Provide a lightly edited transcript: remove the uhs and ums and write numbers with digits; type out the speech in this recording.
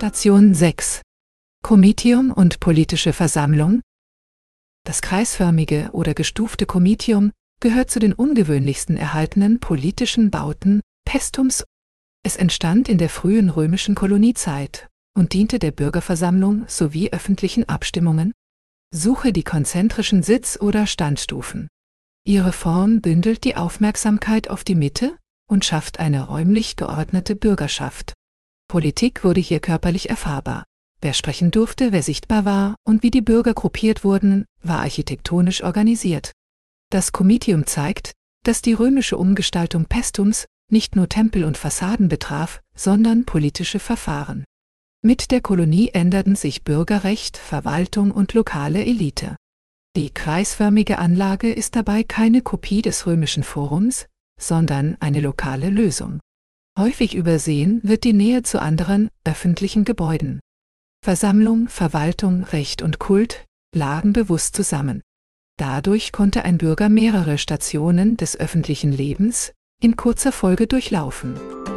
Station 6. Komitium und politische Versammlung. Das kreisförmige oder gestufte Komitium gehört zu den ungewöhnlichsten erhaltenen politischen Bauten Paestums. Es entstand in der frühen römischen Koloniezeit und diente der Bürgerversammlung sowie öffentlichen Abstimmungen. Suche die konzentrischen Sitz- oder Standstufen. Ihre Form bündelt die Aufmerksamkeit auf die Mitte und schafft eine räumlich geordnete Bürgerschaft. Politik wurde hier körperlich erfahrbar. Wer sprechen durfte, wer sichtbar war und wie die Bürger gruppiert wurden, war architektonisch organisiert. Das Komitium zeigt, dass die römische Umgestaltung Paestums nicht nur Tempel und Fassaden betraf, sondern politische Verfahren. Mit der Kolonie änderten sich Bürgerrecht, Verwaltung und lokale Elite. Die kreisförmige Anlage ist dabei keine Kopie des römischen Forums, sondern eine lokale Lösung. Häufig übersehen wird die Nähe zu anderen öffentlichen Gebäuden. Versammlung, Verwaltung, Recht und Kult lagen bewusst zusammen. Dadurch konnte ein Bürger mehrere Stationen des öffentlichen Lebens in kurzer Folge durchlaufen.